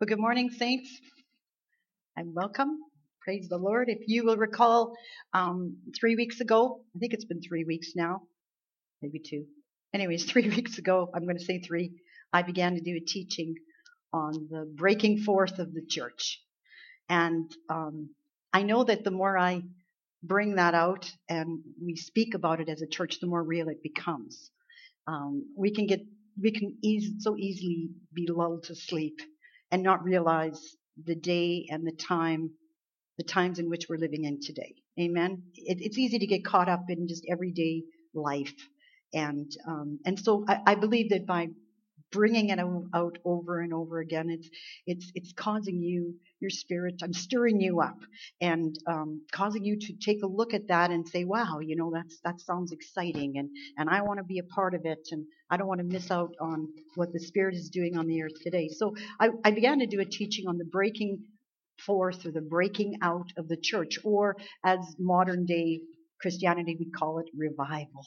Well, good morning, saints, and welcome. Praise the Lord. If you will recall, 3 weeks ago, I think it's been 3 weeks now, maybe two. Anyways, 3 weeks ago, I'm going to say three, I began to do a teaching on the breaking forth of the church. And I know that the more I bring that out and we speak about it as a church, the more real it becomes. We can so easily be lulled to sleep and not realize the day and the times in which we're living in today. Amen. It's easy to get caught up in just everyday life, and so I believe that by bringing it out over and over again, it's causing your spirit. I'm stirring you up and causing you to take a look at that and say, wow, that sounds exciting, and I want to be a part of it, and I don't want to miss out on what the Spirit is doing on the earth today. So I began to do a teaching on the breaking forth or the breaking out of the church, or as modern day Christianity would call it, revival.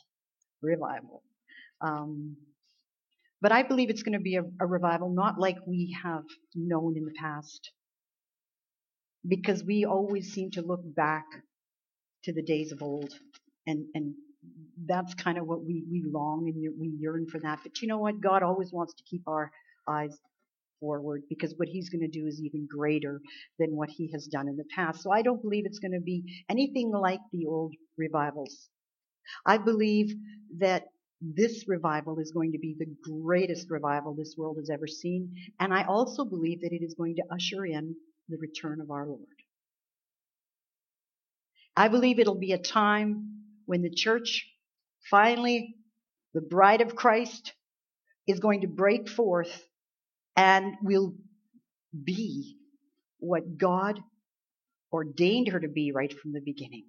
Um, but I believe it's going to be a revival not like we have known in the past, because we always seem to look back to the days of old, and that's kind of what we long and we yearn for that. But you know what? God always wants to keep our eyes forward, because what he's going to do is even greater than what he has done in the past. So I don't believe it's going to be anything like the old revivals. I believe that this revival is going to be the greatest revival this world has ever seen. And I also believe that it is going to usher in the return of our Lord. I believe it'll be a time when the church, finally, the bride of Christ, is going to break forth and will be what God ordained her to be right from the beginning.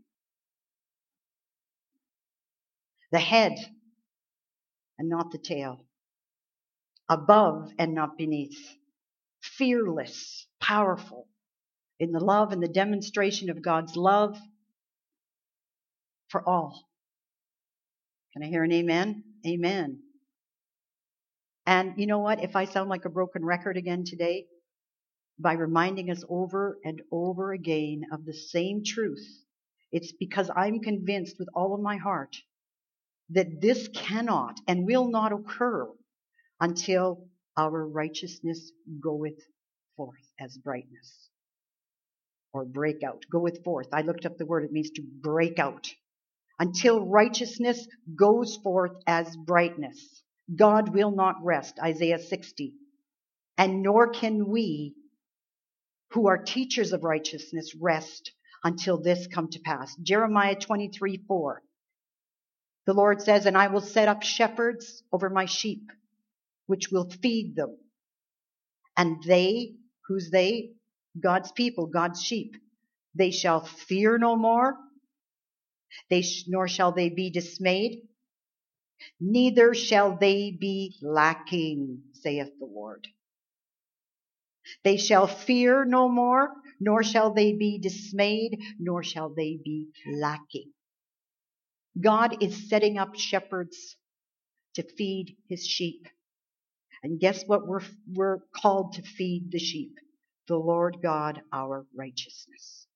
The head and not the tail. Above and not beneath. Fearless, powerful in the love and the demonstration of God's love for all. Can I hear an amen? Amen. And you know what? If I sound like a broken record again today, by reminding us over and over again of the same truth, it's because I'm convinced with all of my heart that this cannot and will not occur until our righteousness goeth forth as brightness. Or break out. Goeth forth. I looked up the word. It means to break out. Until righteousness goes forth as brightness. God will not rest. Isaiah 60. And nor can we, who are teachers of righteousness, rest until this come to pass. Jeremiah 23:4. The Lord says, and I will set up shepherds over my sheep, which will feed them. And they, who's they? God's people, God's sheep. They shall fear no more, nor shall they be dismayed, neither shall they be lacking, saith the Lord. They shall fear no more, nor shall they be dismayed, nor shall they be lacking. God is setting up shepherds to feed his sheep. And guess what we're called to feed the sheep? The Lord God, our righteousness.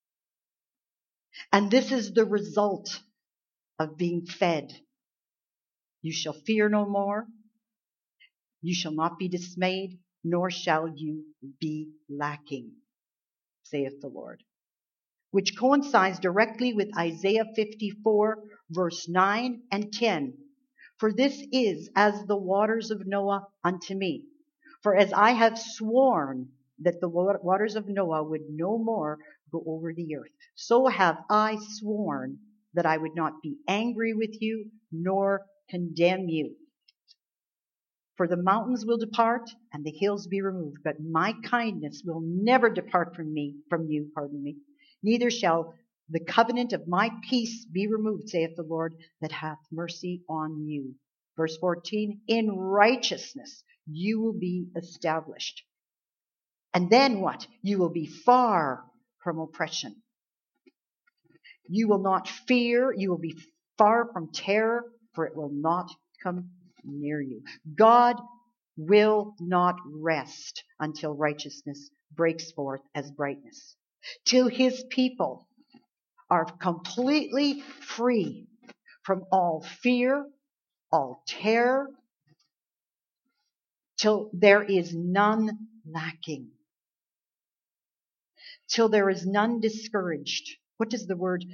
And this is the result of being fed. You shall fear no more. You shall not be dismayed, nor shall you be lacking, saith the Lord. Which coincides directly with Isaiah 54, verse 9 and 10. For this is as the waters of Noah unto me. For as I have sworn that the waters of Noah would no more go over the earth, so have I sworn that I would not be angry with you, nor condemn you. For the mountains will depart and the hills be removed, but my kindness will never depart from you, neither shall the covenant of my peace be removed, saith the Lord, that hath mercy on you. Verse 14, in righteousness you will be established. And then what? You will be far from oppression. You will not fear. You will be far from terror, for it will not come near you. God will not rest until righteousness breaks forth as brightness, till his people are completely free from all fear, all terror, till there is none lacking, till there is none discouraged. What does the word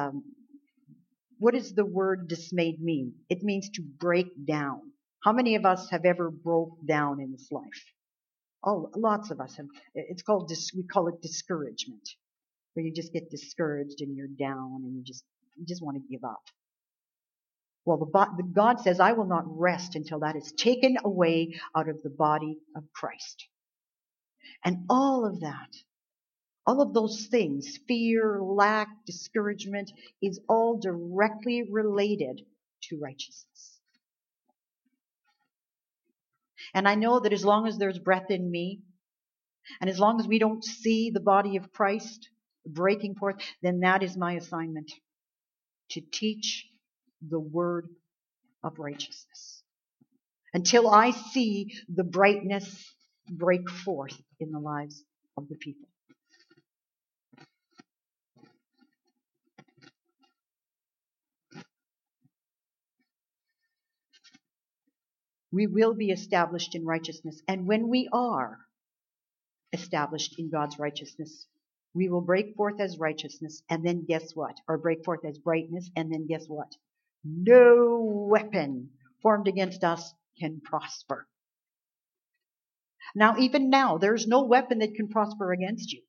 dismayed mean? It means to break down. How many of us have ever broke down in this life? Oh, lots of us have. It's called we call it discouragement, where you just get discouraged and you're down and you just want to give up. Well, the God says, I will not rest until that is taken away out of the body of Christ. And all of that, all of those things, fear, lack, discouragement, is all directly related to righteousness. And I know that as long as there's breath in me, and as long as we don't see the body of Christ breaking forth, then that is my assignment, to teach the word of righteousness. Until I see the brightness break forth in the lives of the people. We will be established in righteousness. And when we are established in God's righteousness, we will break forth as righteousness, and then guess what? Or break forth as brightness, and then guess what? No weapon formed against us can prosper. Now, even now, there's no weapon that can prosper against you,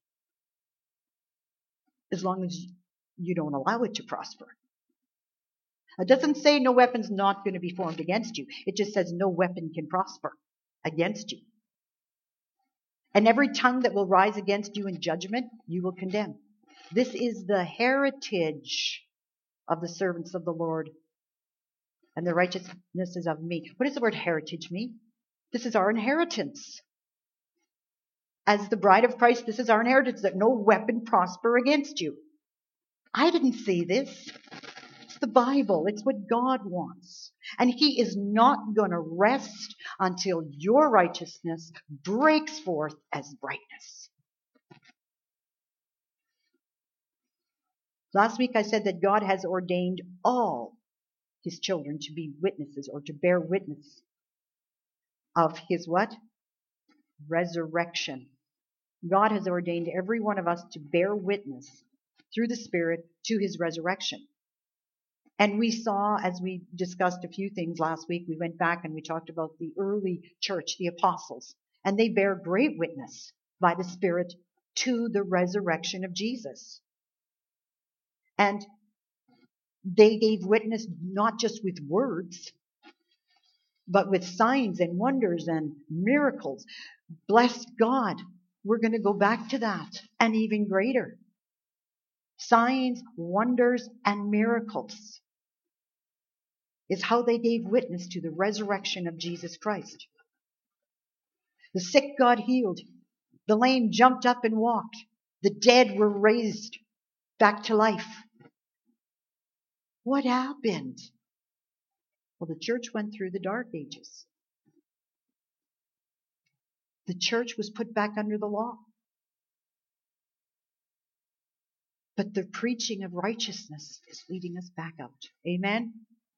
as long as you don't allow it to prosper. It doesn't say no weapon's not going to be formed against you. It just says no weapon can prosper against you. And every tongue that will rise against you in judgment, you will condemn. This is the heritage of the servants of the Lord, and the righteousness is of me. What does the word heritage mean? This is our inheritance. As the bride of Christ, this is our inheritance, that no weapon prosper against you. I didn't say this. It's the Bible. It's what God wants. And he is not going to rest until your righteousness breaks forth as brightness. Last week I said that God has ordained all his children to be witnesses, or to bear witness of his what? Resurrection. God has ordained every one of us to bear witness through the Spirit to his resurrection. And we saw, as we discussed a few things last week, we went back and we talked about the early church, the apostles, and they bear great witness by the Spirit to the resurrection of Jesus. And they gave witness not just with words, but with signs and wonders and miracles. Bless God. We're going to go back to that, and even greater. Signs, wonders, and miracles is how they gave witness to the resurrection of Jesus Christ. The sick got healed. The lame jumped up and walked. The dead were raised back to life. What happened? Well, the church went through the dark ages. The church was put back under the law. But the preaching of righteousness is leading us back out. Amen?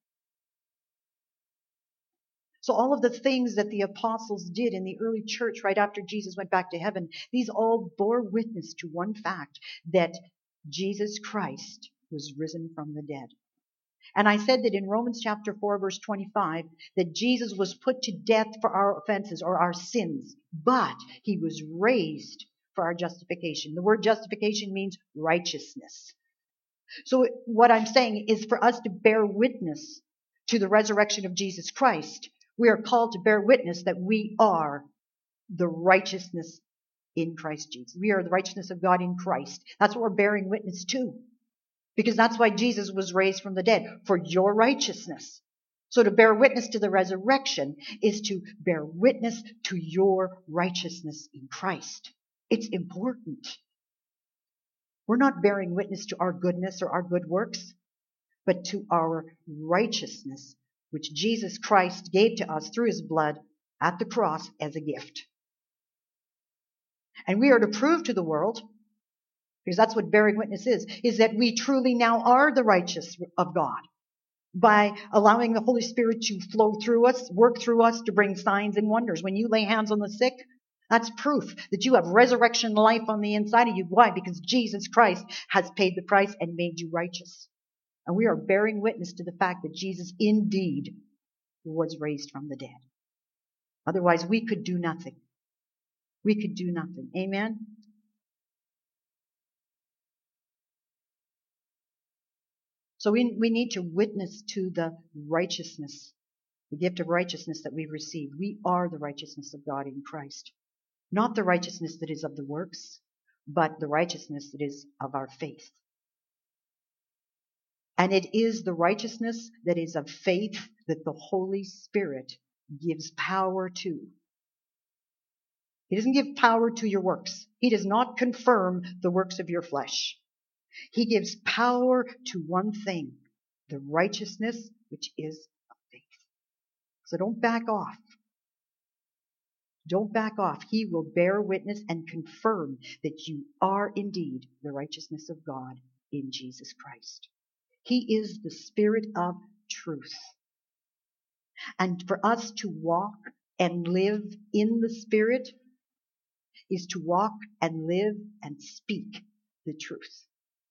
So all of the things that the apostles did in the early church right after Jesus went back to heaven, these all bore witness to one fact, that Jesus Christ was risen from the dead. And I said that in Romans chapter 4, verse 25, that Jesus was put to death for our offenses or our sins, but he was raised for our justification. The word justification means righteousness. So what I'm saying is, for us to bear witness to the resurrection of Jesus Christ, we are called to bear witness that we are the righteousness in Christ Jesus. We are the righteousness of God in Christ. That's what we're bearing witness to. Because that's why Jesus was raised from the dead, for your righteousness. So to bear witness to the resurrection is to bear witness to your righteousness in Christ. It's important. We're not bearing witness to our goodness or our good works, but to our righteousness, which Jesus Christ gave to us through his blood at the cross as a gift. And we are to prove to the world, because that's what bearing witness is that we truly now are the righteous of God by allowing the Holy Spirit to flow through us, work through us to bring signs and wonders. When you lay hands on the sick, that's proof that you have resurrection life on the inside of you. Why? Because Jesus Christ has paid the price and made you righteous. And we are bearing witness to the fact that Jesus indeed was raised from the dead. Otherwise, we could do nothing. We could do nothing. Amen? So we need to witness to the righteousness, the gift of righteousness that we've received. We are the righteousness of God in Christ. Not the righteousness that is of the works, but the righteousness that is of our faith. And it is the righteousness that is of faith that the Holy Spirit gives power to. He doesn't give power to your works. He does not confirm the works of your flesh. He gives power to one thing, the righteousness which is of faith. So don't back off. Don't back off. He will bear witness and confirm that you are indeed the righteousness of God in Jesus Christ. He is the Spirit of truth. And for us to walk and live in the Spirit is to walk and live and speak the truth.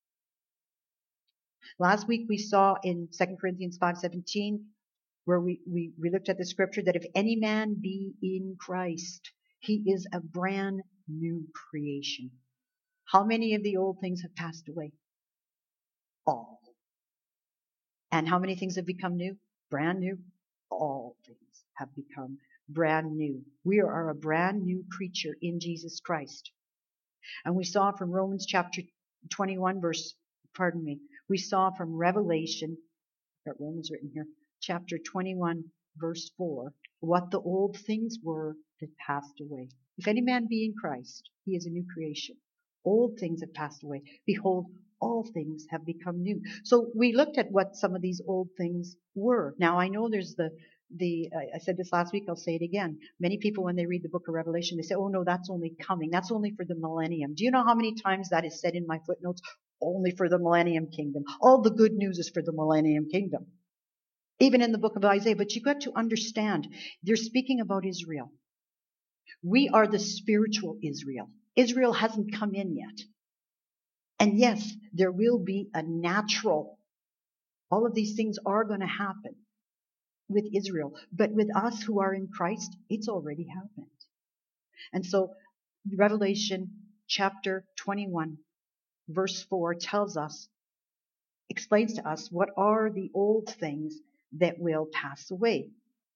Last week we saw in 2 Corinthians 5:17, where we looked at the scripture that if any man be in Christ, he is a brand new creation. How many of the old things have passed away? All. And how many things have become new? Brand new? All things have become brand new. We are a brand new creature in Jesus Christ. And we saw from Romans chapter 21 we saw from Revelation, I've got Romans written here, chapter 21 verse 4, what the old things were that passed away. If any man be in Christ, he is a new creation. Old things have passed away. Behold, all things have become new. So we looked at what some of these old things were. Now I know there's I said this last week, I'll say it again. Many people, when they read the book of Revelation, they say, oh no, that's only coming. That's only for the millennium. Do you know how many times that is said in my footnotes? Only for the millennium kingdom. All the good news is for the millennium kingdom. Even in the book of Isaiah. But you've got to understand, they're speaking about Israel. We are the spiritual Israel. Israel hasn't come in yet. And yes, there will be a natural. All of these things are going to happen with Israel. But with us who are in Christ, it's already happened. And so Revelation chapter 21, verse 4 explains to us what are the old things that will pass away.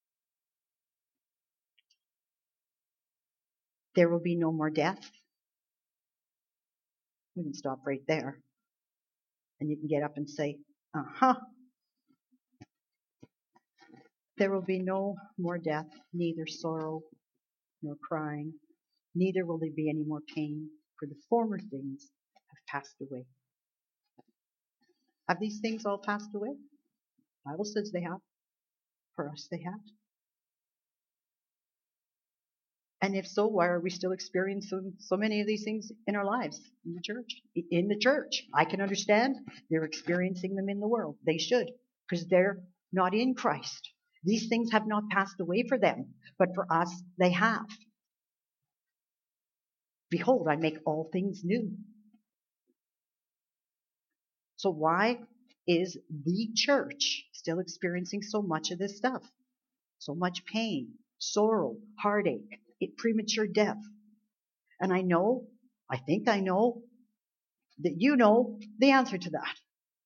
There will be no more death. We can stop right there. And you can get up and say, There will be no more death, neither sorrow nor crying, neither will there be any more pain, for the former things have passed away. Have these things all passed away? The Bible says they have. For us, they have. And if so, why are we still experiencing so many of these things in our lives, in the church? In the church. I can understand they're experiencing them in the world. They should, because they're not in Christ. These things have not passed away for them, but for us, they have. Behold, I make all things new. So why is the church still experiencing so much of this stuff? So much pain, sorrow, heartache, premature death. And I think I know that you know the answer to that.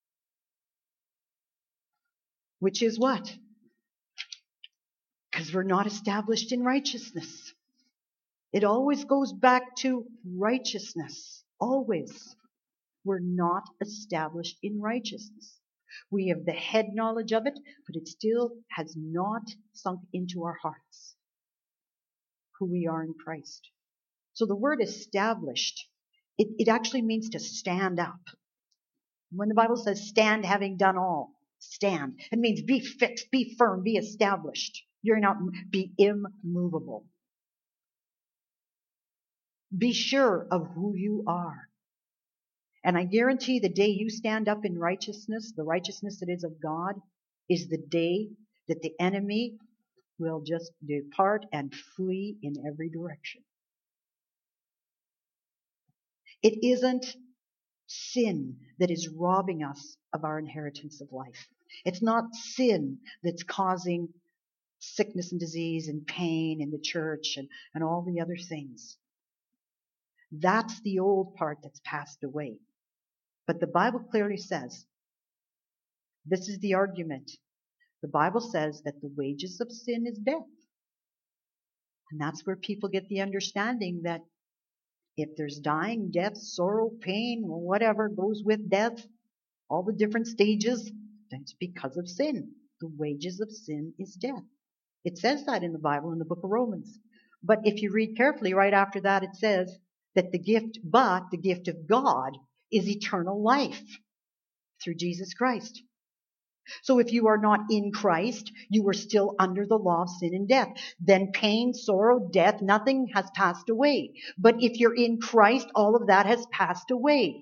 Which is what? Because we're not established in righteousness. It always goes back to righteousness. Always. We're not established in righteousness. We have the head knowledge of it, but it still has not sunk into our hearts who we are in Christ. So the word established, it actually means to stand up. When the Bible says stand having done all, stand. It means be fixed, be firm, be established. You're not, be immovable. Be sure of who you are. And I guarantee the day you stand up in righteousness, the righteousness that is of God, is the day that the enemy will just depart and flee in every direction. It isn't sin that is robbing us of our inheritance of life. It's not sin that's causing sickness and disease and pain in the church and all the other things. That's the old part that's passed away. But the Bible clearly says, this is the argument. The Bible says that the wages of sin is death. And that's where people get the understanding that if there's dying, death, sorrow, pain, whatever goes with death, all the different stages, that's because of sin. The wages of sin is death. It says that in the Bible in the book of Romans. But if you read carefully, right after that it says that the gift of God is eternal life through Jesus Christ. So if you are not in Christ, you are still under the law of sin and death. Then pain, sorrow, death, nothing has passed away. But if you're in Christ, all of that has passed away.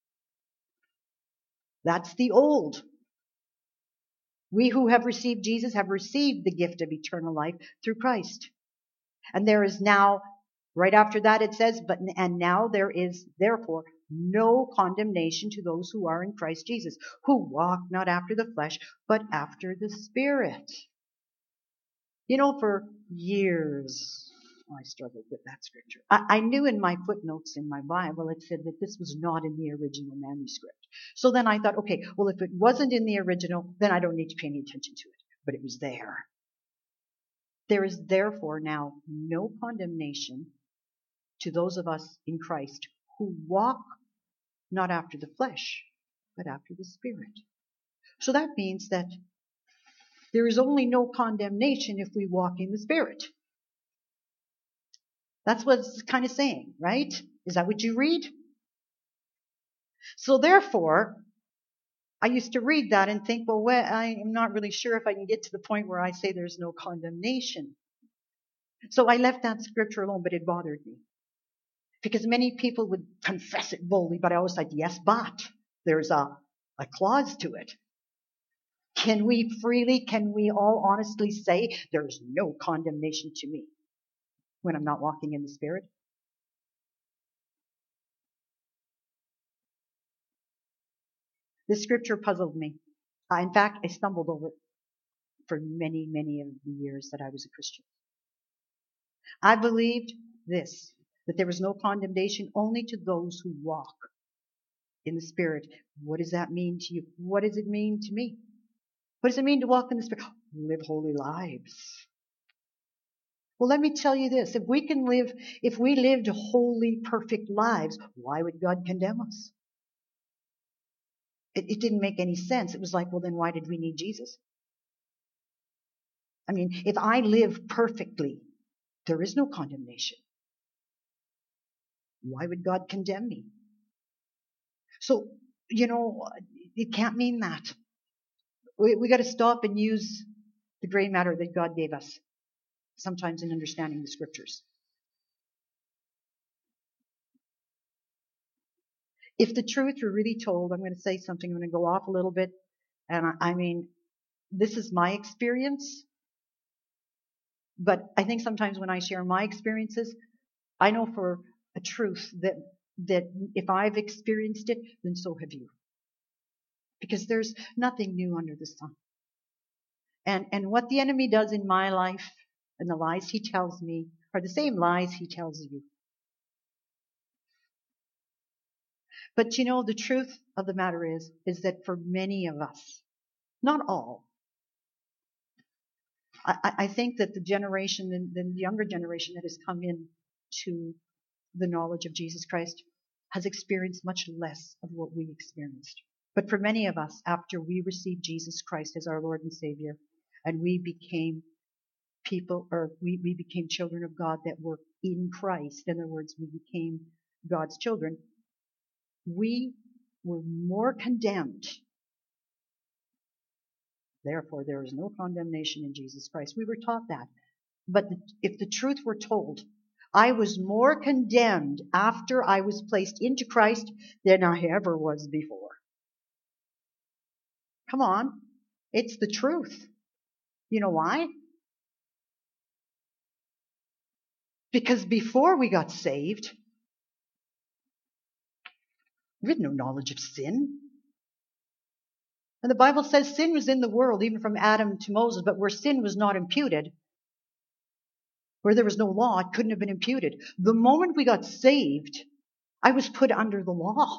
That's the old. We who have received Jesus have received the gift of eternal life through Christ. And there is now, right after that it says, and now there is therefore no condemnation to those who are in Christ Jesus, who walk not after the flesh, but after the Spirit. You know, for years, I struggled with that scripture. I knew in my footnotes in my Bible it said that this was not in the original manuscript. So then I thought, okay, well, if it wasn't in the original, then I don't need to pay any attention to it. But it was there. There is therefore now no condemnation to those of us in Christ who walk not after the flesh, but after the Spirit. So that means that there is only no condemnation if we walk in the Spirit. That's what it's kind of saying, right? Is that what you read? So therefore, I used to read that and think, well, I'm not really sure if I can get to the point where I say there's no condemnation. So I left that scripture alone, but it bothered me. Because many people would confess it boldly, but I always said, yes, but there's a clause to it. Can we all honestly say there's no condemnation to me when I'm not walking in the Spirit? This scripture puzzled me. In fact, I stumbled over it for many, many of the years that I was a Christian. I believed this, that there was no condemnation only to those who walk in the Spirit. What does that mean to you? What does it mean to me? What does it mean to walk in the Spirit? Live holy lives. Well, let me tell you this. If we lived holy, perfect lives, why would God condemn us? It didn't make any sense. It was like, well, then why did we need Jesus? I mean, if I live perfectly, there is no condemnation. Why would God condemn me? So, it can't mean that. We got to stop and use the gray matter that God gave us sometimes in understanding the scriptures. If the truth were really told, I'm going to say something, I'm going to go off a little bit. And I mean, this is my experience. But I think sometimes when I share my experiences, I know for a truth that if I've experienced it, then so have you. Because there's nothing new under the sun. And what the enemy does in my life and the lies he tells me are the same lies he tells you. But the truth of the matter is that for many of us, not all, I think that the generation, the younger generation that has come in to the knowledge of Jesus Christ has experienced much less of what we experienced. But for many of us, after we received Jesus Christ as our Lord and Savior, and we became we became children of God that were in Christ, in other words, we became God's children, we were more condemned Therefore, there is no condemnation in Jesus Christ. We were taught that. But if the truth were told, I was more condemned after I was placed into Christ than I ever was before. Come on. It's the truth. You know why? Because before we got saved, we had no knowledge of sin. And the Bible says sin was in the world, even from Adam to Moses, but where sin was not imputed, where there was no law, it couldn't have been imputed. The moment we got saved, I was put under the law.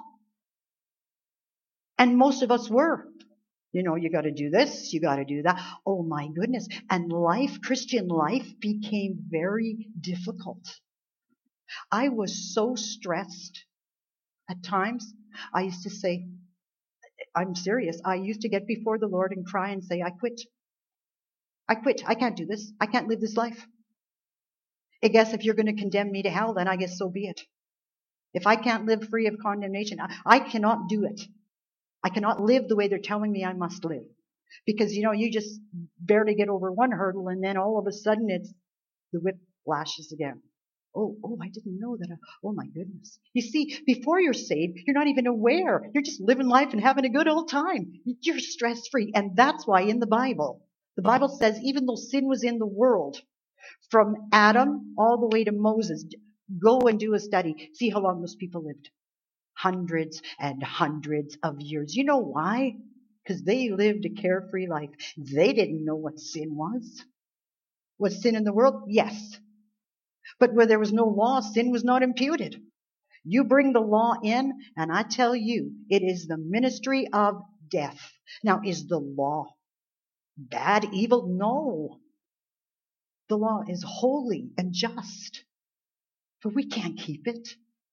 And most of us were. You know, you got to do this, you got to do that. Oh my goodness. And life, Christian life, became very difficult. I was so stressed at times. I used to say, I'm serious. I used to get before the Lord and cry and say, I quit. I quit. I can't do this. I can't live this life. I guess if you're going to condemn me to hell, then I guess so be it. If I can't live free of condemnation, I cannot do it. I cannot live the way they're telling me I must live. Because, you know, you just barely get over one hurdle and then all of a sudden it's the whip lashes again. Oh, I didn't know that. Oh my goodness. You see, before you're saved, you're not even aware. You're just living life and having a good old time. You're stress free. And that's why in the Bible says even though sin was in the world, from Adam all the way to Moses, go and do a study. See how long those people lived. Hundreds and hundreds of years. You know why? Because they lived a carefree life. They didn't know what sin was. Was sin in the world? Yes. But where there was no law, sin was not imputed. You bring the law in, and I tell you, it is the ministry of death. Now, is the law bad, evil? No. The law is holy and just. But we can't keep it.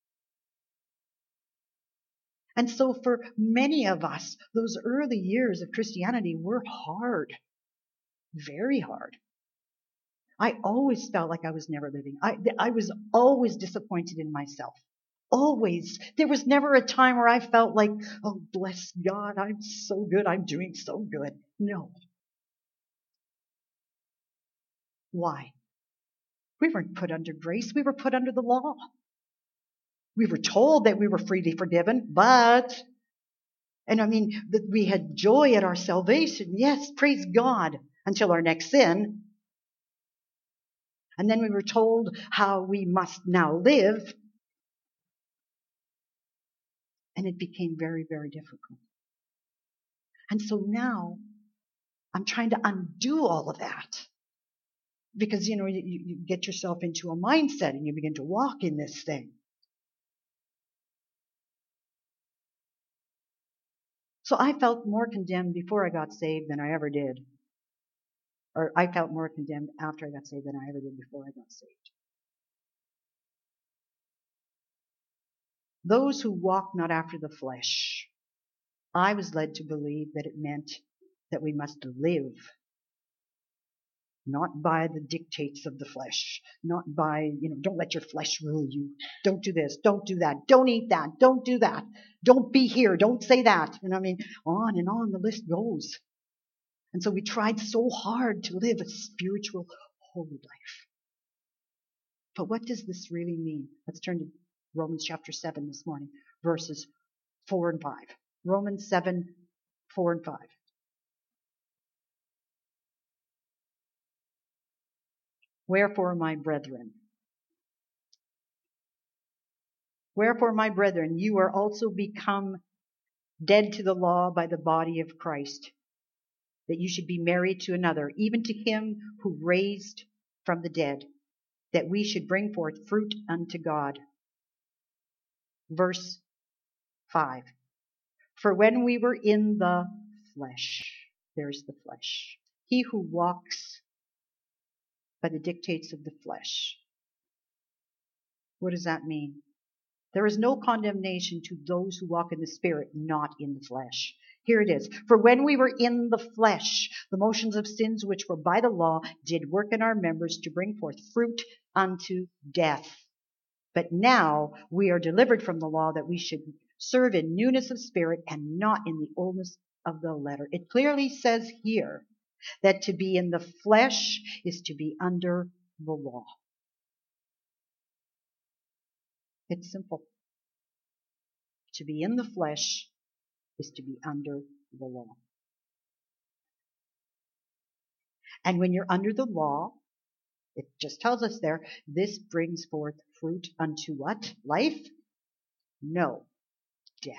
And so for many of us, those early years of Christianity were hard. Very hard. I always felt like I was never living. I was always disappointed in myself. Always. There was never a time where I felt like, oh, bless God, I'm so good. I'm doing so good. No. Why? We weren't put under grace. We were put under the law. We were told that we were freely forgiven, that we had joy at our salvation. Yes, praise God, until our next sin. And then we were told how we must now live. And it became very, very difficult. And so now I'm trying to undo all of that. Because, you know, you get yourself into a mindset and you begin to walk in this thing. So I felt more condemned before I got saved than I ever did. Or I felt more condemned after I got saved than I ever did before I got saved. Those who walk not after the flesh. I was led to believe that it meant that we must live. Not by the dictates of the flesh. Not by, don't let your flesh rule you. Don't do this. Don't do that. Don't eat that. Don't do that. Don't be here. Don't say that. And on and on the list goes. And so we tried so hard to live a spiritual, holy life. But what does this really mean? Let's turn to Romans chapter 7 this morning, verses 4 and 5. Romans 7, 4 and 5. Wherefore, my brethren, you are also become dead to the law by the body of Christ, that you should be married to another, even to him who raised from the dead, that we should bring forth fruit unto God. Verse 5. For when we were in the flesh, there's the flesh, he who walks by the dictates of the flesh. What does that mean? There is no condemnation to those who walk in the Spirit, not in the flesh. Here it is. For when we were in the flesh, the motions of sins which were by the law did work in our members to bring forth fruit unto death. But now we are delivered from the law, that we should serve in newness of spirit and not in the oldness of the letter. It clearly says here that to be in the flesh is to be under the law. It's simple. To be in the flesh is to be under the law. And when you're under the law, it just tells us there, this brings forth fruit unto what? Life? No, death.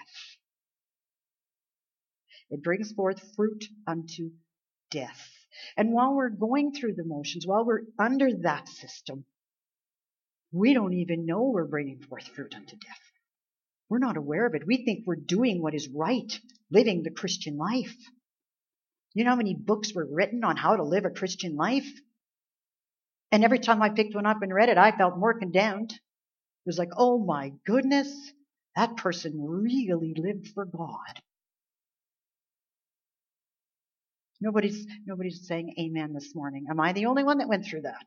It brings forth fruit unto death. And while we're going through the motions, while we're under that system, we don't even know we're bringing forth fruit unto death. We're not aware of it. We think we're doing what is right, living the Christian life. You know how many books were written on how to live a Christian life? And every time I picked one up and read it, I felt more condemned. It was like, oh my goodness, that person really lived for God. Nobody's saying amen this morning. Am I the only one that went through that?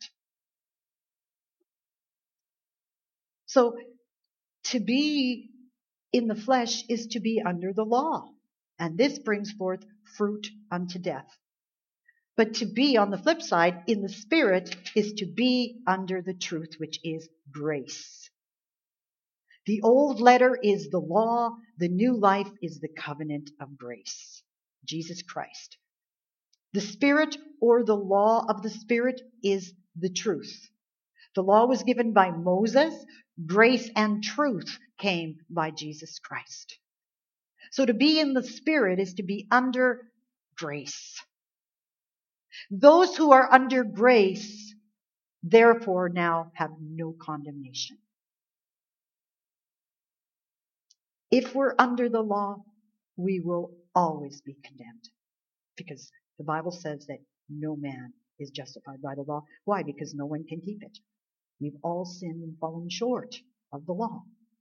So to be in the flesh is to be under the law. And this brings forth fruit unto death. But to be, on the flip side, in the Spirit is to be under the truth, which is grace. The old letter is the law. The new life is the covenant of grace. Jesus Christ. The Spirit, or the law of the Spirit, is the truth. The law was given by Moses. Grace and truth came by Jesus Christ. So to be in the Spirit is to be under grace. Those who are under grace, therefore, now have no condemnation. If we're under the law, we will always be condemned. Because the Bible says that no man is justified by the law. Why? Because no one can keep it. We've all sinned and fallen short of the law.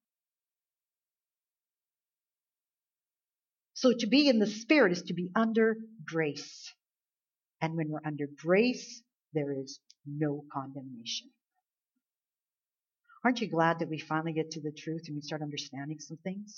So to be in the Spirit is to be under grace. And when we're under grace, there is no condemnation. Aren't you glad that we finally get to the truth and we start understanding some things?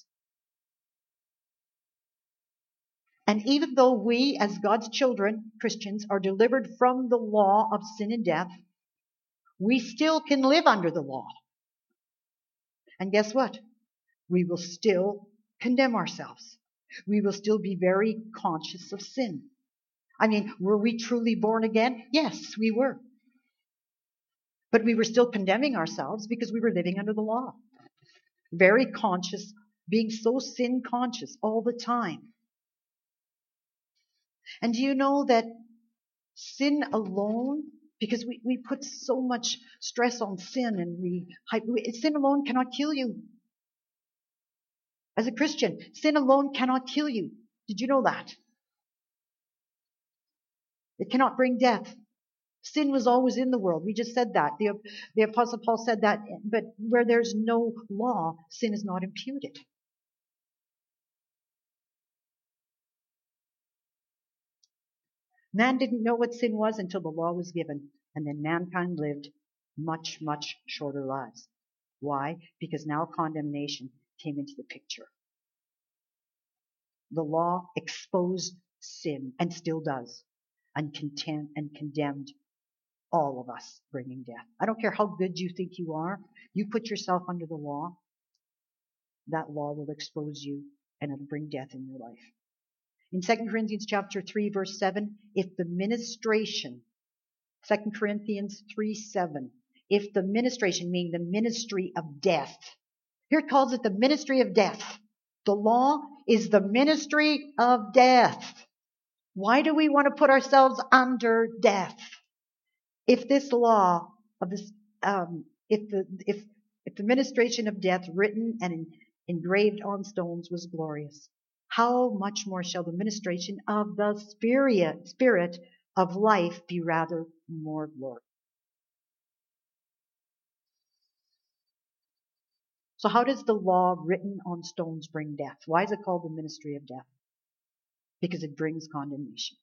And even though we, as God's children, Christians, are delivered from the law of sin and death, we still can live under the law. And guess what? We will still condemn ourselves. We will still be very conscious of sin. I mean, were we truly born again? Yes, we were. But we were still condemning ourselves because we were living under the law. Very conscious, being so sin conscious all the time. And do you know that sin alone, because we put so much stress on sin and sin alone cannot kill you. As a Christian, sin alone cannot kill you. Did you know that? It cannot bring death. Sin was always in the world. We just said that. The Apostle Paul said that. But where there's no law, sin is not imputed. Man didn't know what sin was until the law was given. And then mankind lived much, much shorter lives. Why? Because now condemnation came into the picture. The law exposed sin, and still does, and condemned all of us, bringing death. I don't care how good you think you are. You put yourself under the law, that law will expose you, and it'll bring death in your life. In 2 Corinthians chapter 3, verse 7, if the ministration, 2 Corinthians 3:7, if the ministration, meaning the ministry of death, here it calls it the ministry of death. The law is the ministry of death. Why do we want to put ourselves under death? If this law of this, if the ministration of death written and engraved on stones was glorious, how much more shall the ministration of the Spirit of life be rather more glorious? So how does the law written on stones bring death? Why is it called the ministry of death? Because it brings condemnation.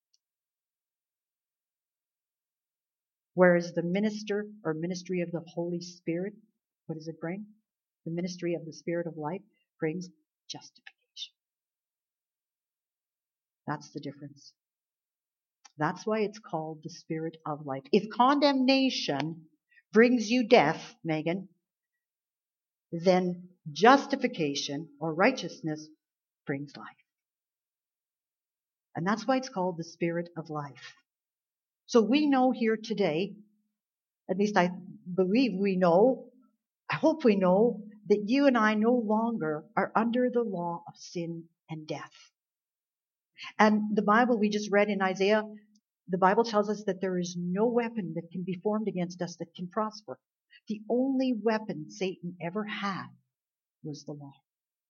Whereas the ministry of the Holy Spirit, what does it bring? The ministry of the Spirit of life brings justification. That's the difference. That's why it's called the Spirit of life. If condemnation brings you death, Megan, then justification or righteousness brings life. And that's why it's called the Spirit of life. So we know here today, at least I believe we know, I hope we know, that you and I no longer are under the law of sin and death. And the Bible we just read in Isaiah, the Bible tells us that there is no weapon that can be formed against us that can prosper. The only weapon Satan ever had was the law.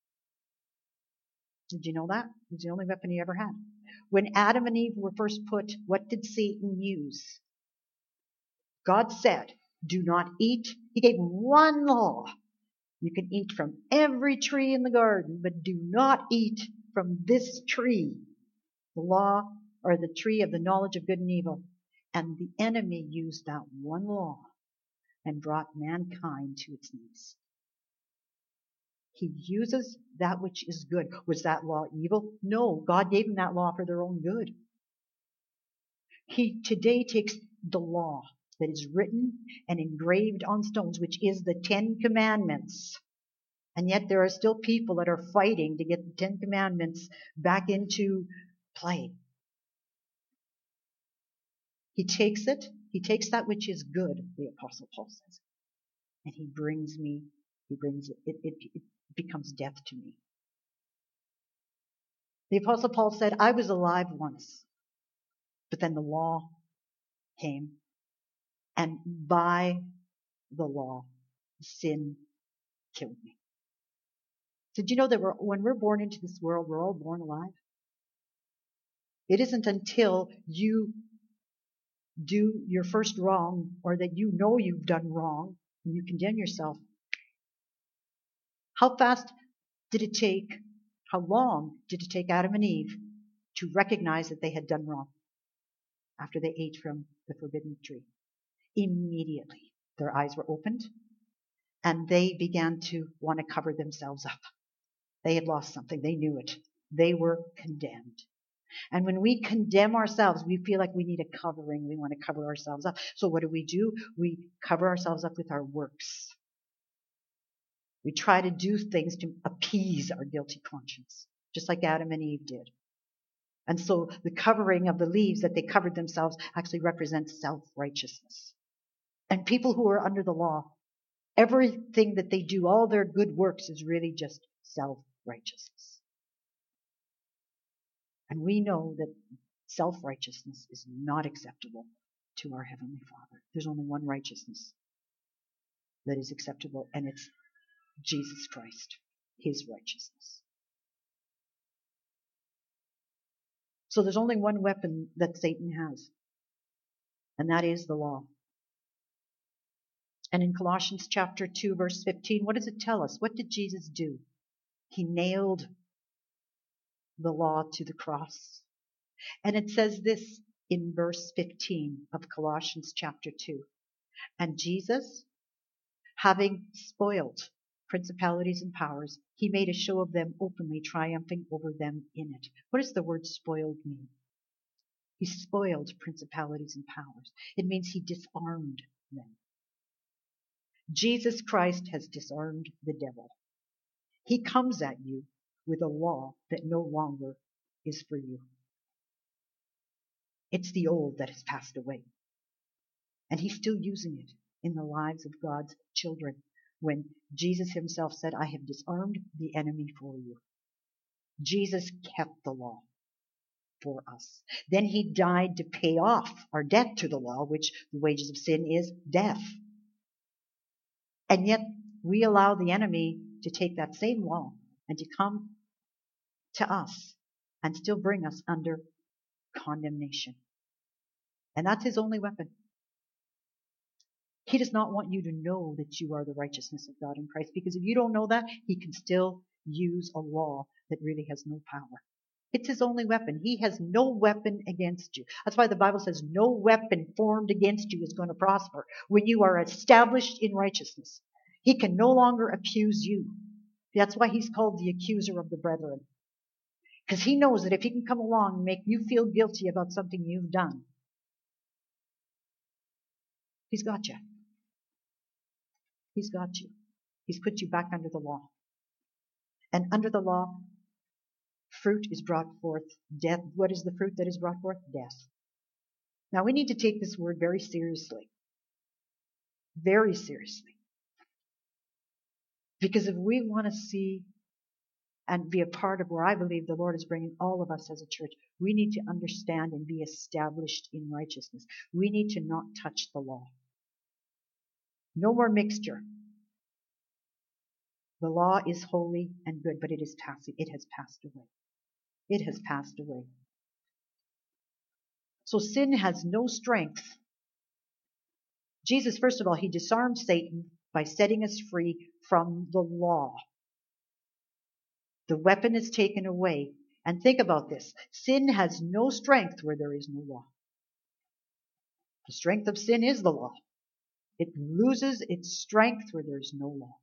Did you know that? It was the only weapon he ever had. When Adam and Eve were first put, what did Satan use? God said, do not eat. He gave one law. You can eat from every tree in the garden, but do not eat from this tree. The law, or the tree of the knowledge of good and evil. And the enemy used that one law and brought mankind to its knees. He uses that which is good. Was that law evil? No, God gave them that law for their own good. He today takes the law that is written and engraved on stones, which is the 10 Commandments. And yet there are still people that are fighting to get the 10 Commandments back into play. He takes that which is good, the Apostle Paul says, and he brings it becomes death to me. The Apostle Paul said, I was alive once, but then the law came, and by the law, sin killed me. Did you know that when we're born into this world, we're all born alive? It isn't until you do your first wrong, or that you know you've done wrong, and you condemn yourself. How long did it take Adam and Eve to recognize that they had done wrong after they ate from the forbidden tree? Immediately, their eyes were opened, and they began to want to cover themselves up. They had lost something. They knew it. They were condemned. And when we condemn ourselves, we feel like we need a covering. We want to cover ourselves up. So what do? We cover ourselves up with our works. We try to do things to appease our guilty conscience, just like Adam and Eve did. And so the covering of the leaves that they covered themselves actually represents self-righteousness. And people who are under the law, everything that they do, all their good works, is really just self-righteousness. And we know that self-righteousness is not acceptable to our Heavenly Father. There's only one righteousness that is acceptable, and it's Jesus Christ, His righteousness. So there's only one weapon that Satan has, and that is the law. And in Colossians chapter 2, verse 15, what does it tell us? What did Jesus do? He nailed the law to the cross. And it says this in verse 15 of Colossians chapter 2. And Jesus, having spoiled principalities and powers, he made a show of them openly, triumphing over them in it. What does the word spoiled mean? He spoiled principalities and powers. It means he disarmed them. Jesus Christ has disarmed the devil. He comes at you with a law that no longer is for you. It's the old that has passed away. And he's still using it in the lives of God's children. When Jesus himself said, I have disarmed the enemy for you. Jesus kept the law for us. Then he died to pay off our debt to the law, which the wages of sin is death. And yet we allow the enemy to take that same law and to come to us and still bring us under condemnation. And that's his only weapon. He does not want you to know that you are the righteousness of God in Christ, because if you don't know that, he can still use a law that really has no power. It's his only weapon. He has no weapon against you. That's why the Bible says no weapon formed against you is going to prosper. When you are established in righteousness, he can no longer accuse you. That's why he's called the accuser of the brethren. Because he knows that if he can come along and make you feel guilty about something you've done, he's got you. He's got you. He's put you back under the law. And under the law, fruit is brought forth. Death. What is the fruit that is brought forth? Death. Now we need to take this word very seriously. Very seriously. Because if we want to see and be a part of where I believe the Lord is bringing all of us as a church, we need to understand and be established in righteousness. We need to not touch the law. No more mixture. The law is holy and good, but it is passing. It has passed away. It has passed away. So sin has no strength. Jesus, first of all, he disarmed Satan by setting us free from the law. The weapon is taken away. And think about this. Sin has no strength where there is no law. The strength of sin is the law. It loses its strength where there is no law.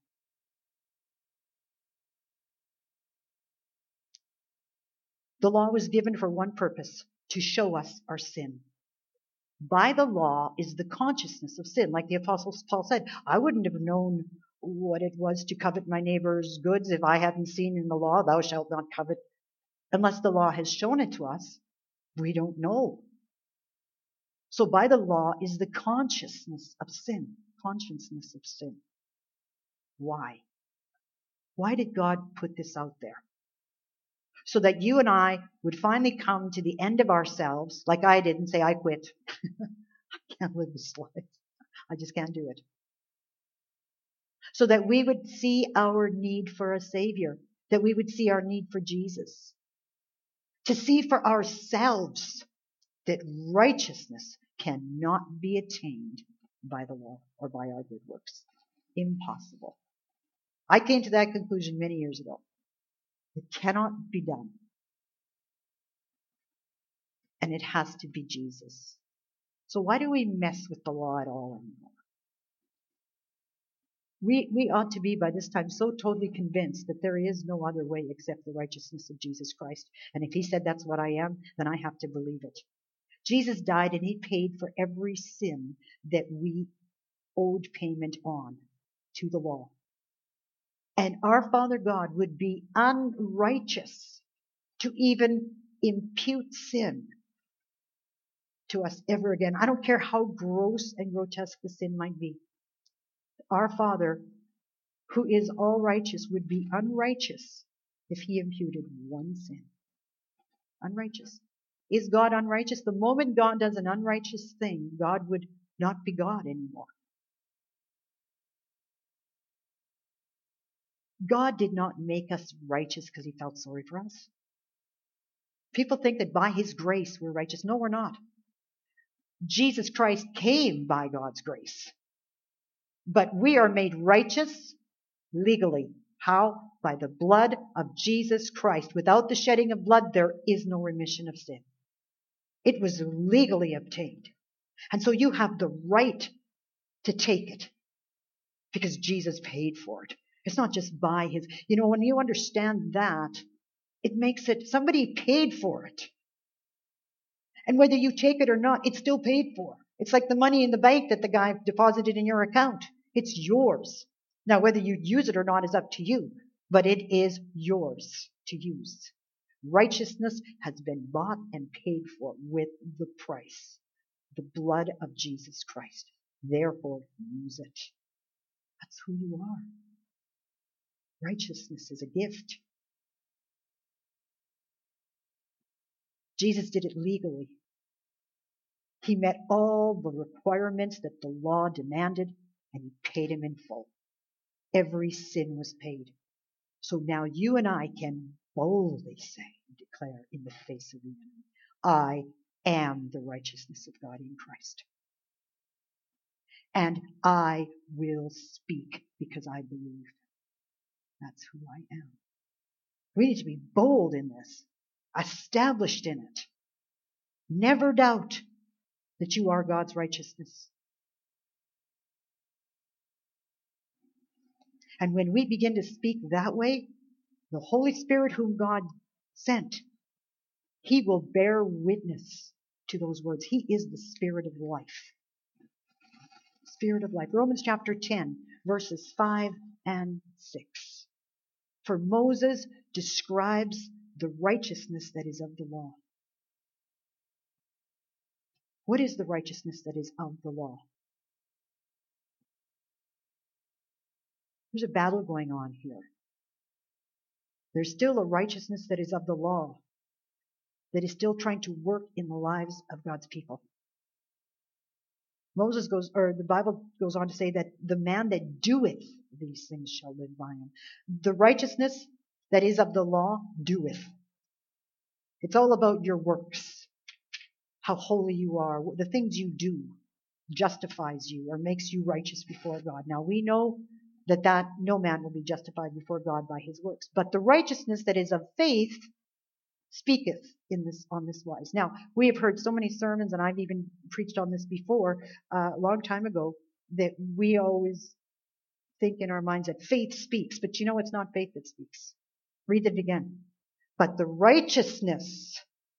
The law was given for one purpose, to show us our sin. By the law is the consciousness of sin. Like the Apostle Paul said, I wouldn't have known what it was to covet my neighbor's goods if I hadn't seen in the law, thou shalt not covet. Unless the law has shown it to us, we don't know. So by the law is the consciousness of sin. Consciousness of sin. Why? Why did God put this out there? So that you and I would finally come to the end of ourselves, like I did, and say, I quit. I can't live this life. I just can't do it. So that we would see our need for a Savior, that we would see our need for Jesus. To see for ourselves that righteousness cannot be attained by the law or by our good works. Impossible. I came to that conclusion many years ago. It cannot be done. And it has to be Jesus. So why do we mess with the law at all anymore? We ought to be by this time so totally convinced that there is no other way except the righteousness of Jesus Christ. And if he said that's what I am, then I have to believe it. Jesus died and he paid for every sin that we owed payment on to the law. And our Father God would be unrighteous to even impute sin to us ever again. I don't care how gross and grotesque the sin might be. Our Father, who is all righteous, would be unrighteous if he imputed one sin. Unrighteous. Is God unrighteous? The moment God does an unrighteous thing, God would not be God anymore. God did not make us righteous because he felt sorry for us. People think that by his grace we're righteous. No, we're not. Jesus Christ came by God's grace. But we are made righteous legally. How? By the blood of Jesus Christ. Without the shedding of blood, there is no remission of sin. It was legally obtained. And so you have the right to take it because Jesus paid for it. It's not just by his, when you understand that, it makes it, somebody paid for it. And whether you take it or not, it's still paid for. It's like the money in the bank that the guy deposited in your account. It's yours. Now, whether you use it or not is up to you, but it is yours to use. Righteousness has been bought and paid for with the price, the blood of Jesus Christ. Therefore, use it. That's who you are. Righteousness is a gift. Jesus did it legally. He met all the requirements that the law demanded, and he paid him in full. Every sin was paid. So now you and I can boldly say and declare in the face of the enemy, I am the righteousness of God in Christ. And I will speak because I believe. That's who I am. We need to be bold in this, established in it. Never doubt that you are God's righteousness. And when we begin to speak that way, the Holy Spirit whom God sent He will bear witness to those words. He is the Spirit of life. Spirit of life. Romans chapter 10, verses 5 and 6. For Moses describes the righteousness that is of the law. What is the righteousness that is of the law? There's a battle going on here. There's still a righteousness that is of the law that is still trying to work in the lives of God's people. The Bible goes on to say that the man that doeth these things shall live by them. The righteousness that is of the law doeth. It's all about your works, how holy you are, the things you do justifies you or makes you righteous before God. Now we know that no man will be justified before God by his works, but the righteousness that is of faith speaketh on this wise. Now, we have heard so many sermons, and I've even preached on this before, a long time ago, that we always think in our minds that faith speaks, but you know it's not faith that speaks. Read it again. But the righteousness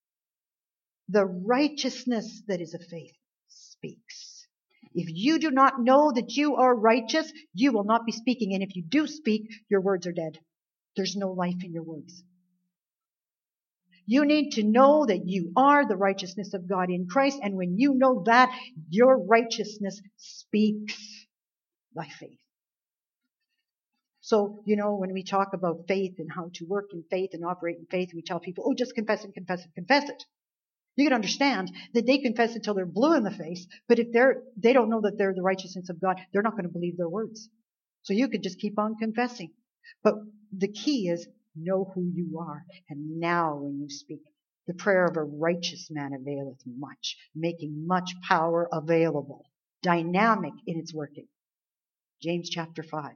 that is of faith speaks. If you do not know that you are righteous, you will not be speaking, and if you do speak, your words are dead. There's no life in your words. You need to know that you are the righteousness of God in Christ, and when you know that, your righteousness speaks by faith. So, when we talk about faith and how to work in faith and operate in faith, we tell people, just confess it, confess it, confess it. You can understand that they confess it till they're blue in the face, but if they don't know that they're the righteousness of God, they're not going to believe their words. So you could just keep on confessing. But the key is, know who you are. And now when you speak, the prayer of a righteous man availeth much, making much power available, dynamic in its working. James chapter 5.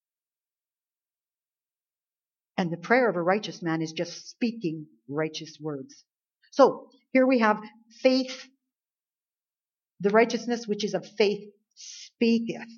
And the prayer of a righteous man is just speaking righteous words. So here we have faith, the righteousness which is of faith speaketh.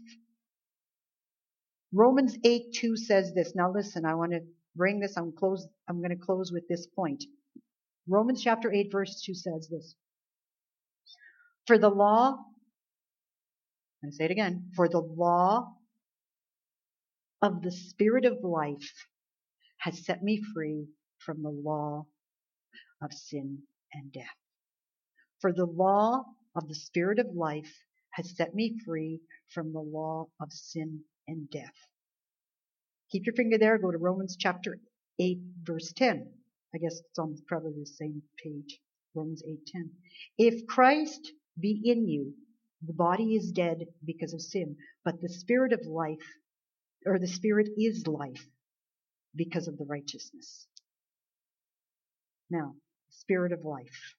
Romans 8:2 says this. Now listen, I want to bring this. I'm going to close with this point. Romans chapter 8 verse 2 says this. For the law, I'm going to say it again, for the law of the Spirit of life has set me free from the law of sin and death. For the law of the Spirit of life has set me free from the law of sin and death. Keep your finger there. Go to Romans chapter 8, verse 10. I guess it's on probably the same page. Romans 8:10. If Christ be in you, the body is dead because of sin, but the Spirit of life, or the Spirit is life because of the righteousness. Now, Spirit of life.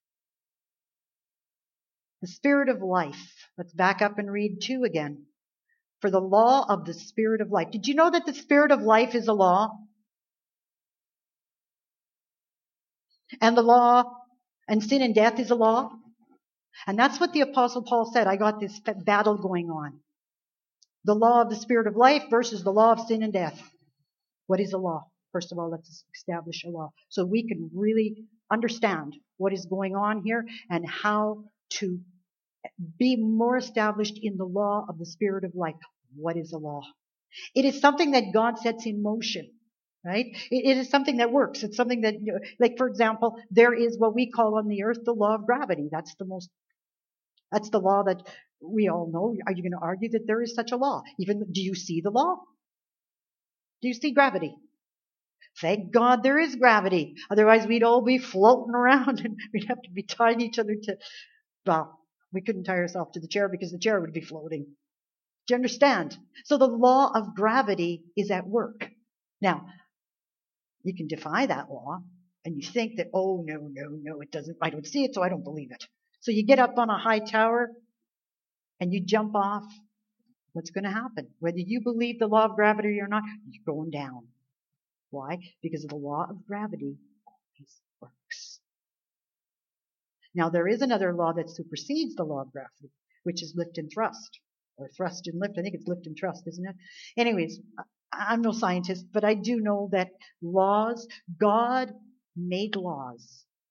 The Spirit of life. Let's back up and read 2 again. For the law of the Spirit of life. Did you know that the Spirit of life is a law? And the law and sin and death is a law? And that's what the Apostle Paul said. I got this battle going on. The law of the Spirit of life versus the law of sin and death. What is a law? First of all, let's establish a law so we can really understand what is going on here and how to be more established in the law of the Spirit of life. What is a law? It is something that God sets in motion, right? It is something that works. It's something that, like for example, there is what we call on the earth the law of gravity. That's the law that we all know. Are you going to argue that there is such a law? Do you see the law? Do you see gravity? Thank God there is gravity. Otherwise we'd all be floating around and we'd have to be tying each other we couldn't tie ourselves to the chair because the chair would be floating. Do you understand? So the law of gravity is at work. Now, you can defy that law and you think that, no, it doesn't. I don't see it, so I don't believe it. So you get up on a high tower and you jump off. What's going to happen? Whether you believe the law of gravity or not, you're going down. Why? Because the law of gravity always works. Now, there is another law that supersedes the law of gravity, which is lift and thrust. Or thrust and lift. I think it's lift and thrust, isn't it? Anyways, I'm no scientist, but I do know that God made laws.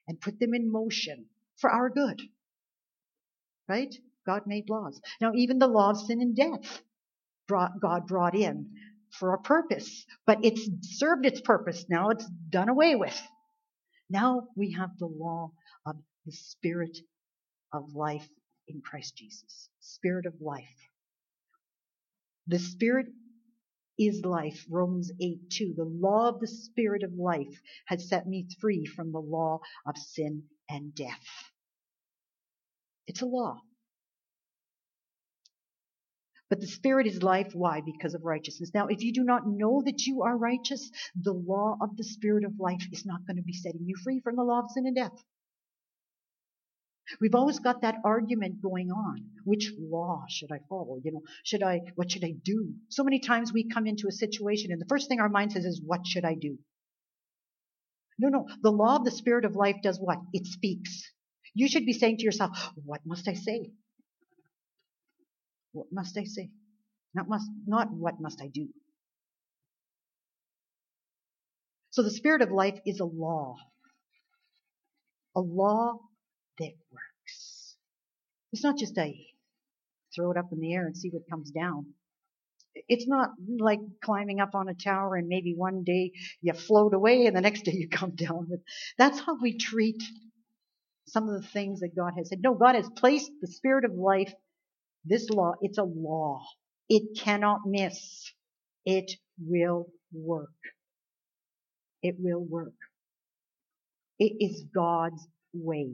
and put them in motion for our good. Right? God made laws. Now, even the law of sin and death God brought in for a purpose, but it's served its purpose. Now it's done away with. Now we have the law of the Spirit of life in Christ Jesus. Spirit of life. The Spirit is life. Romans 8:2. The law of the Spirit of life has set me free from the law of sin and death. It's a law. But the Spirit is life. Why? Because of righteousness. Now, if you do not know that you are righteous, the law of the Spirit of life is not going to be setting you free from the law of sin and death. We've always got that argument going on. Which law should I follow? What should I do? So many times we come into a situation and the first thing our mind says is, what should I do? No. The law of the Spirit of life does what? It speaks. You should be saying to yourself, what must I say? What must I say? Not what must I do? So the Spirit of life is a law that works. It's not just a throw it up in the air and see what comes down. It's not like climbing up on a tower and maybe one day you float away and the next day you come down. That's how we treat some of the things that God has said. No, God has placed the Spirit of life. This law, it's a law. It cannot miss. It will work. It will work. It is God's way.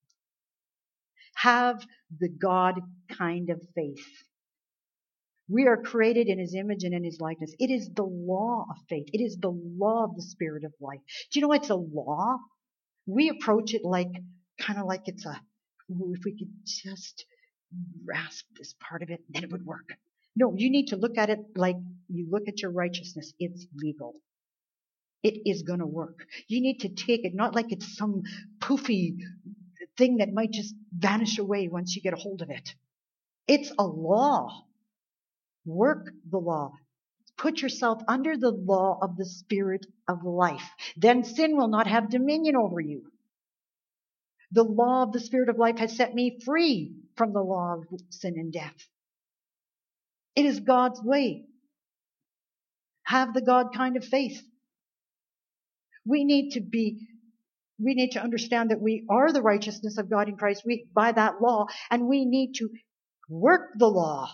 Have the God kind of faith. We are created in His image and in His likeness. It is the law of faith. It is the law of the Spirit of life. Do you know it's a law? We approach it kind of like it's if we could just grasp this part of it, then it would work. No, you need to look at it like you look at your righteousness. It's legal. It is going to work. You need to take it not like it's some poofy thing that might just vanish away once you get a hold of it. It's a law. Work the law. Put yourself under the law of the Spirit of life. Then sin will not have dominion over you. The law of the Spirit of life has set me free from the law of sin and death. It is God's way. Have the God kind of faith. We need to understand that we are the righteousness of God in Christ by that law, and we need to work the law.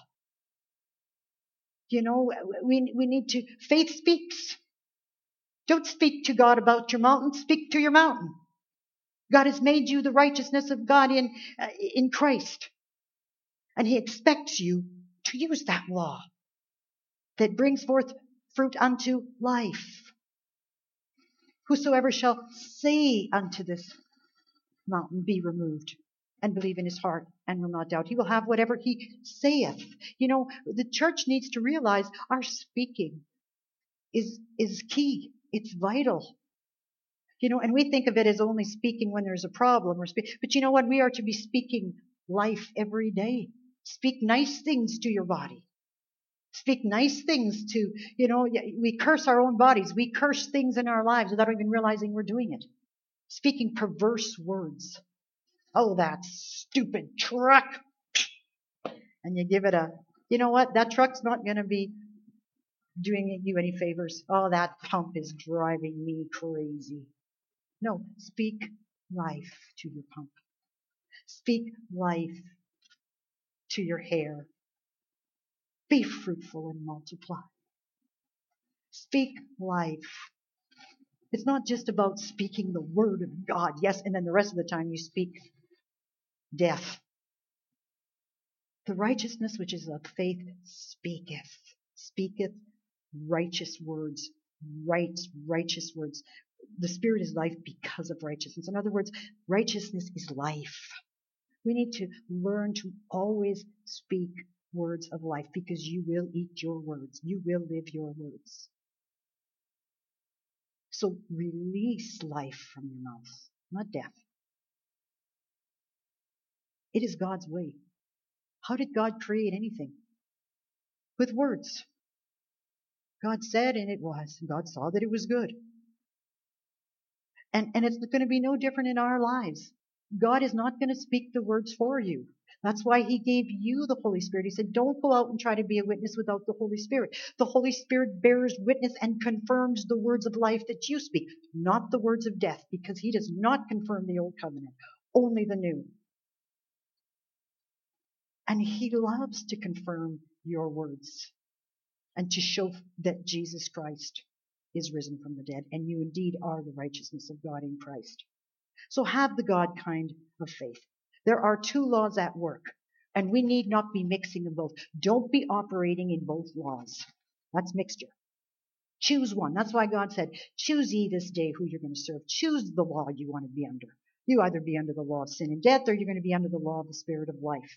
We need to, faith speaks. Don't speak to God about your mountain, speak to your mountain. God has made you the righteousness of God in Christ. And He expects you to use that law that brings forth fruit unto life. Whosoever shall say unto this mountain, be removed, and believe in his heart and will not doubt, he will have whatever he saith. The church needs to realize our speaking is key. It's vital. And we think of it as only speaking when there's a problem. But you know what? We are to be speaking life every day. Speak nice things to your body. Speak nice things to, we curse our own bodies. We curse things in our lives without even realizing we're doing it. Speaking perverse words. Oh, that stupid truck. And you give it you know what? That truck's not going to be doing you any favors. Oh, that pump is driving me crazy. No, speak life to your pump. Speak life to your hair. Be fruitful and multiply. Speak life. It's not just about speaking the word of God. Yes, and then the rest of the time you speak death. The righteousness which is of faith speaketh righteous words, righteous words. The Spirit is life because of righteousness. In other words, righteousness is life. We need to learn to always speak words of life because you will eat your words. You will live your words. So release life from your mouth, not death. It is God's way. How did God create anything? With words. God said, and it was. And God saw that it was good. And it's going to be no different in our lives. God is not going to speak the words for you. That's why he gave you the Holy Spirit. He said, don't go out and try to be a witness without the Holy Spirit. The Holy Spirit bears witness and confirms the words of life that you speak, not the words of death, because he does not confirm the old covenant, only the new. And he loves to confirm your words and to show that Jesus Christ is risen from the dead, and you indeed are the righteousness of God in Christ. So have the God kind of faith. There are two laws at work, and we need not be mixing them both. Don't be operating in both laws. That's mixture. Choose one. That's why God said, choose ye this day who you're going to serve. Choose the law you want to be under. You either be under the law of sin and death, or you're going to be under the law of the Spirit of life.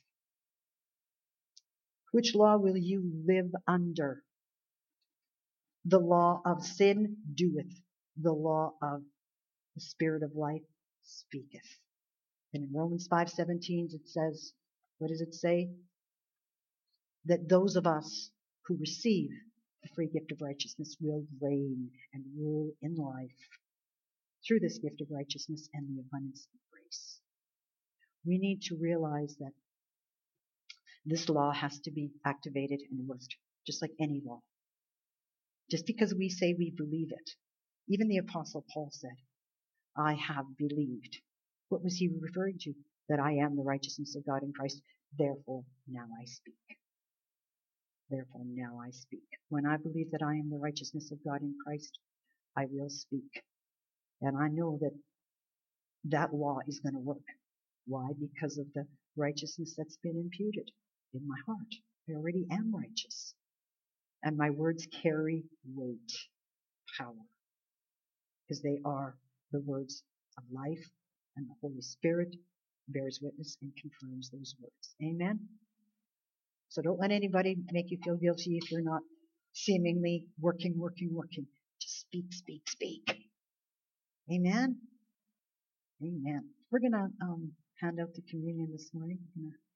Which law will you live under? The law of sin doeth, the law of the Spirit of life speaketh. And in Romans 5:17 it says, what does it say? That those of us who receive the free gift of righteousness will reign and rule in life through this gift of righteousness and the abundance of grace. We need to realize that this law has to be activated and worked, just like any law. Just because we say we believe it. Even the Apostle Paul said, I have believed. What was he referring to? That I am the righteousness of God in Christ. Therefore, now I speak. Therefore, now I speak. When I believe that I am the righteousness of God in Christ, I will speak. And I know that that law is going to work. Why? Because of the righteousness that's been imputed in my heart. I already am righteous. And my words carry weight, power, because they are the words of life, and the Holy Spirit bears witness and confirms those words. Amen? So don't let anybody make you feel guilty if you're not seemingly working. Just speak. Amen? Amen. We're going to hand out the communion this morning.